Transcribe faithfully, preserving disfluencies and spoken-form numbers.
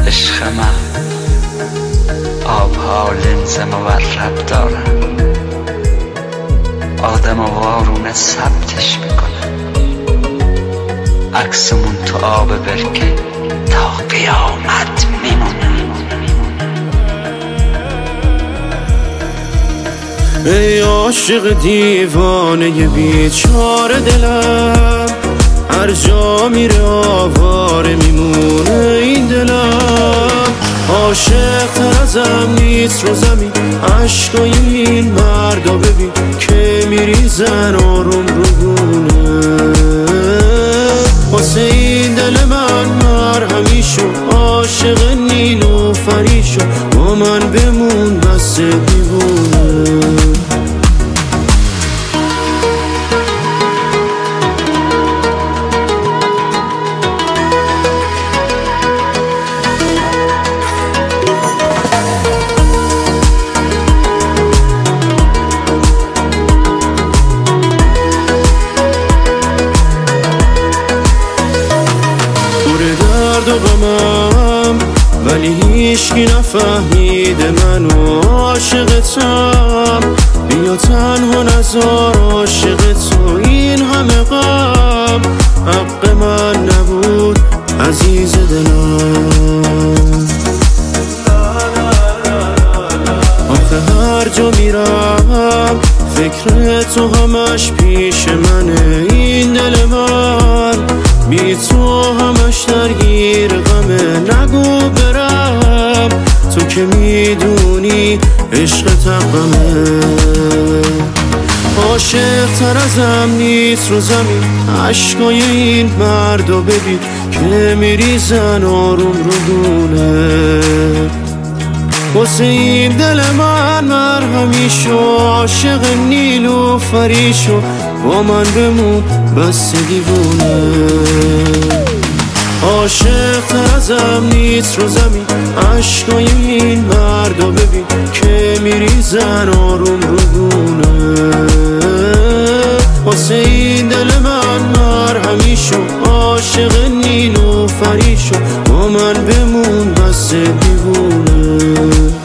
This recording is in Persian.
عشق من آبها لنز مورب دارن، آدم و وارونه ثبتش میکنن، عکسمون تو آب برکه تا قیامت میمونه. ای عاشق دیوانه بیچاره دلم، هر جا میره آواره میمونه این دلم. عاشق تر ازم نیست رو زمین، عشقای این مردا ببین که میریزن آروم رو گونه. واسه این دل من مرهمی شو، عاشق نیلوفری شو، با من بمون بس دیوونه. درد و غمم ولی هیچکی نفهمیده منو عاشقتم. بیا تنها نزار عاشق تو این همه غم، حق من نبود عزیز دلم. آخه هر جا میرم فکر تو همش پیش منه این دل من، بی تو همش درگیر غمه. نگو برم تو که میدونی عشق تقمه. عاشق تر ازم نیست رو زمین، عشقای این مردا ببین که میریزن آروم رو گونه. واسه این دل من مرهمی شو، عاشق نیلوفری شو، با من بمون بس دیوونه. عاشق تر ازم نیست رو زمین، عشقای این مردا ببین که میریزن آروم رو گونه. واسه این دل من مرهمی شو، عاشق نیلوفری شو، با من بمون بس دیوونه.